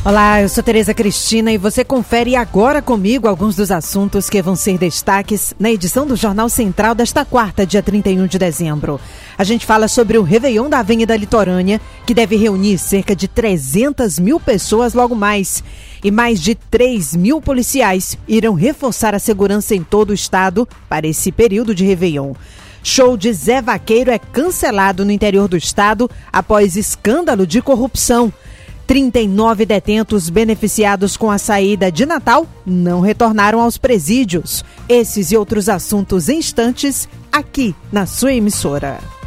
Olá, eu sou Tereza Cristina e você confere agora comigo alguns dos assuntos que vão ser destaques na edição do Jornal Central desta quarta, dia 31 de dezembro. A gente fala sobre o Réveillon da Avenida Litorânea, que deve reunir cerca de 300 mil pessoas logo mais. E mais de 3 mil policiais irão reforçar a segurança em todo o estado para esse período de Réveillon. Show de Zé Vaqueiro é cancelado no interior do estado após escândalo de corrupção. 39 detentos beneficiados com a saída de Natal não retornaram aos presídios. Esses e outros assuntos em instantes aqui na sua emissora.